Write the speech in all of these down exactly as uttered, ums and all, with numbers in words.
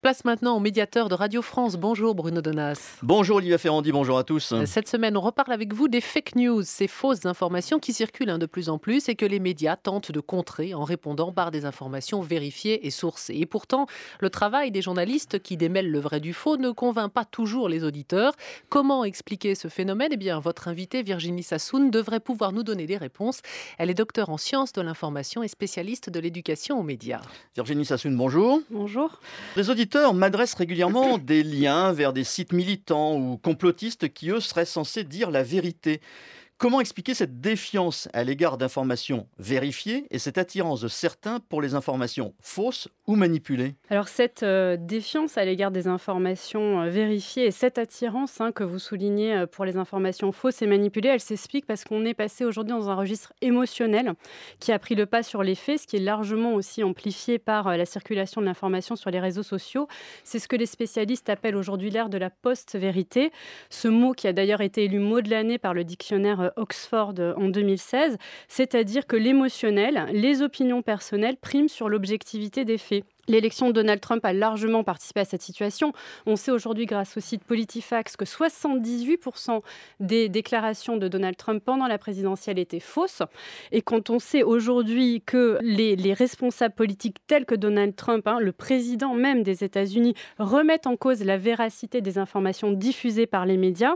Place maintenant au médiateur de Radio France. Bonjour Bruno Donnas. Bonjour Olivia Ferrandi, bonjour à tous. Cette semaine, on reparle avec vous des fake news, ces fausses informations qui circulent hein, de plus en plus et que les médias tentent de contrer en répondant par des informations vérifiées et sourcées. Et pourtant, le travail des journalistes qui démêlent le vrai du faux ne convainc pas toujours les auditeurs. Comment expliquer ce phénomène ? Eh bien, votre invitée Virginie Sassoon devrait pouvoir nous donner des réponses. Elle est docteure en sciences de l'information et spécialiste de l'éducation aux médias. Virginie Sassoon, bonjour. Bonjour. Les auditeurs m'adressent régulièrement des liens vers des sites militants ou complotistes qui, eux, seraient censés dire la vérité. Comment expliquer cette défiance à l'égard d'informations vérifiées et cette attirance de certains pour les informations fausses ou manipulées ? Alors cette euh, défiance à l'égard des informations euh, vérifiées et cette attirance hein, que vous soulignez euh, pour les informations fausses et manipulées, elle s'explique parce qu'on est passé aujourd'hui dans un registre émotionnel qui a pris le pas sur les faits, ce qui est largement aussi amplifié par euh, la circulation de l'information sur les réseaux sociaux. C'est ce que les spécialistes appellent aujourd'hui l'ère de la post-vérité. Ce mot qui a d'ailleurs été élu mot de l'année par le dictionnaire euh, Oxford en deux mille seize, c'est-à-dire que l'émotionnel, les opinions personnelles priment sur l'objectivité des faits. L'élection de Donald Trump a largement participé à cette situation. On sait aujourd'hui, grâce au site Politifax, que soixante-dix-huit pour cent des déclarations de Donald Trump pendant la présidentielle étaient fausses. Et quand on sait aujourd'hui que les, les responsables politiques tels que Donald Trump, hein, le président même des États-Unis, remettent en cause la véracité des informations diffusées par les médias,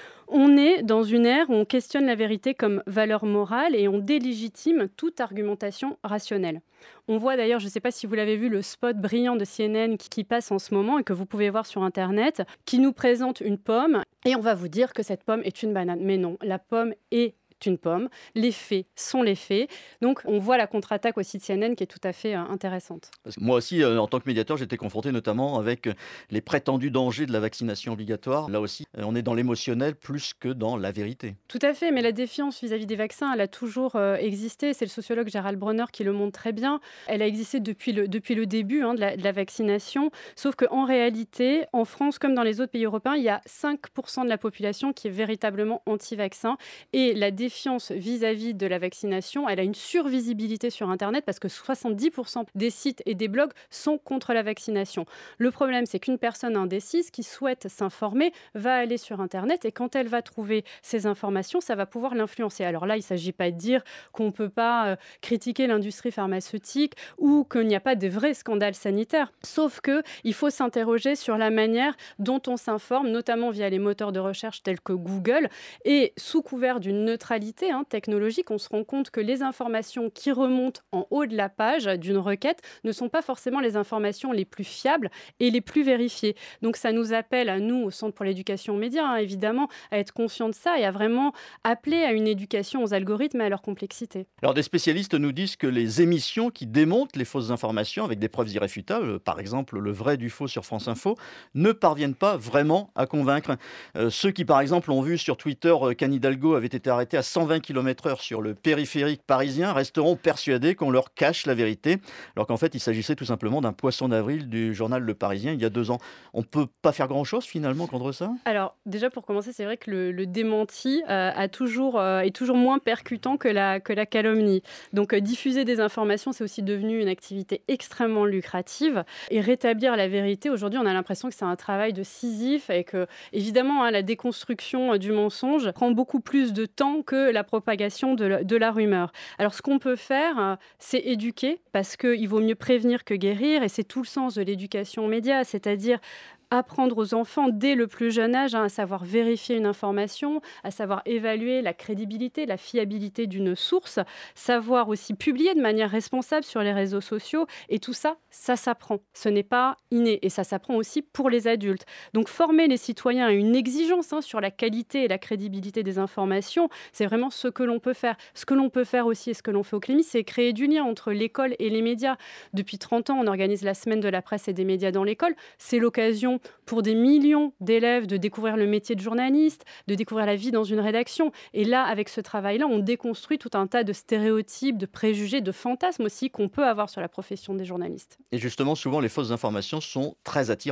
on est dans une ère où on questionne la vérité comme valeur morale et on délégitime toute argumentation rationnelle. On voit d'ailleurs, je ne sais pas si vous l'avez vu, le spot brillant de C N N qui, qui passe en ce moment et que vous pouvez voir sur Internet, qui nous présente une pomme et on va vous dire que cette pomme est une banane. Mais non, la pomme est une pomme. Les faits sont les faits. Donc, on voit la contre-attaque aussi de C N N qui est tout à fait euh, intéressante. Parce que moi aussi, euh, en tant que médiateur, j'étais confronté notamment avec euh, les prétendus dangers de la vaccination obligatoire. Là aussi, euh, on est dans l'émotionnel plus que dans la vérité. Tout à fait, mais la défiance vis-à-vis des vaccins, elle a toujours euh, existé. C'est le sociologue Gérald Bronner qui le montre très bien. Elle a existé depuis le, depuis le début hein, de, la, de la vaccination. Sauf qu'en réalité, en France, comme dans les autres pays européens, il y a cinq pour cent de la population qui est véritablement anti-vaccin. Et la défiance vis-à-vis de la vaccination, elle a une survisibilité sur Internet parce que soixante-dix pour cent des sites et des blogs sont contre la vaccination. Le problème, c'est qu'une personne indécise qui souhaite s'informer va aller sur Internet et quand elle va trouver ces informations, ça va pouvoir l'influencer. Alors là, il ne s'agit pas de dire qu'on ne peut pas euh, critiquer l'industrie pharmaceutique ou qu'il n'y a pas de vrais scandales sanitaires. Sauf qu'il faut s'interroger sur la manière dont on s'informe, notamment via les moteurs de recherche tels que Google. Et sous couvert d'une neutralité Hein, technologique, on se rend compte que les informations qui remontent en haut de la page d'une requête ne sont pas forcément les informations les plus fiables et les plus vérifiées. Donc ça nous appelle à nous, au Centre pour l'éducation aux médias, hein, évidemment, à être conscients de ça et à vraiment appeler à une éducation aux algorithmes et à leur complexité. Alors des spécialistes nous disent que les émissions qui démontent les fausses informations avec des preuves irréfutables, par exemple le vrai du faux sur France Info, ne parviennent pas vraiment à convaincre. Euh, ceux qui par exemple ont vu sur Twitter euh, qu'Anne Hidalgo avait été arrêtée à cent vingt kilomètres heure sur le périphérique parisien resteront persuadés qu'on leur cache la vérité, alors qu'en fait il s'agissait tout simplement d'un poisson d'avril du journal Le Parisien il y a deux ans. On ne peut pas faire grand-chose finalement contre ça ? Alors déjà pour commencer, c'est vrai que le, le démenti euh, a toujours, euh, est toujours moins percutant que la, que la calomnie. Donc euh, diffuser des informations, c'est aussi devenu une activité extrêmement lucrative. Et rétablir la vérité, aujourd'hui on a l'impression que c'est un travail de Sisyphe et que évidemment hein, la déconstruction euh, du mensonge prend beaucoup plus de temps que la propagation de la, de la rumeur. Alors ce qu'on peut faire, euh, c'est éduquer, parce qu'il vaut mieux prévenir que guérir, et c'est tout le sens de l'éducation aux médias, c'est-à-dire apprendre aux enfants dès le plus jeune âge hein, à savoir vérifier une information, à savoir évaluer la crédibilité, la fiabilité d'une source, savoir aussi publier de manière responsable sur les réseaux sociaux. Et tout ça, ça s'apprend. Ce n'est pas inné. Et ça s'apprend aussi pour les adultes. Donc former les citoyens à une exigence hein, sur la qualité et la crédibilité des informations, c'est vraiment ce que l'on peut faire. Ce que l'on peut faire aussi et ce que l'on fait au Clémy, c'est créer du lien entre l'école et les médias. Depuis trente ans, on organise la semaine de la presse et des médias dans l'école. C'est l'occasion pour des millions d'élèves de découvrir le métier de journaliste, de découvrir la vie dans une rédaction. Et là, avec ce travail-là, on déconstruit tout un tas de stéréotypes, de préjugés, de fantasmes aussi qu'on peut avoir sur la profession des journalistes. Et justement, souvent, les fausses informations sont très attirantes.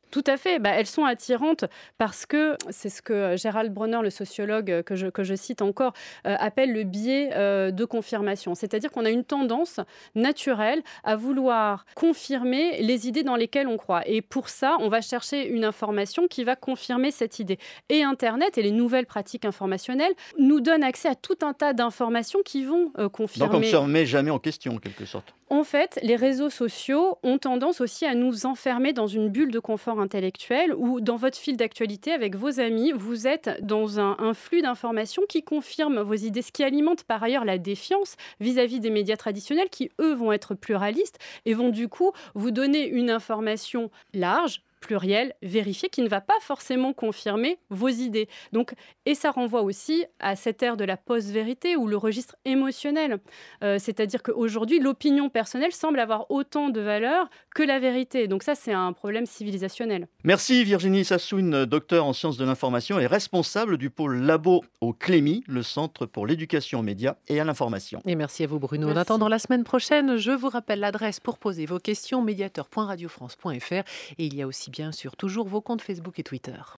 Tout à fait. Bah, elles sont attirantes parce que c'est ce que Gérald Bronner, le sociologue euh, que je, que je cite encore, euh, appelle le biais euh, de confirmation. C'est-à-dire qu'on a une tendance naturelle à vouloir confirmer les idées dans lesquelles on croit. Et pour ça, on va chercher une information qui va confirmer cette idée. Et Internet et les nouvelles pratiques informationnelles nous donnent accès à tout un tas d'informations qui vont euh, confirmer. Donc on ne se remet jamais en question, en quelque sorte. En fait, les réseaux sociaux ont tendance aussi à nous enfermer dans une bulle de confort intellectuel où, dans votre fil d'actualité avec vos amis, vous êtes dans un, un flux d'informations qui confirme vos idées, ce qui alimente par ailleurs la défiance vis-à-vis des médias traditionnels qui, eux, vont être pluralistes et vont du coup vous donner une information large, pluriel, vérifié, qui ne va pas forcément confirmer vos idées. Donc, et ça renvoie aussi à cette ère de la post-vérité ou le registre émotionnel. Euh, c'est-à-dire qu'aujourd'hui, l'opinion personnelle semble avoir autant de valeur que la vérité. Donc ça, c'est un problème civilisationnel. Merci Virginie Sassoun, docteur en sciences de l'information et responsable du pôle Labo au Clémy, le Centre pour l'éducation aux médias et à l'information. Et merci à vous Bruno. Merci. En attendant la semaine prochaine, je vous rappelle l'adresse pour poser vos questions, médiateur point radio france point f r, et il y a aussi bien sûr toujours vos comptes Facebook et Twitter.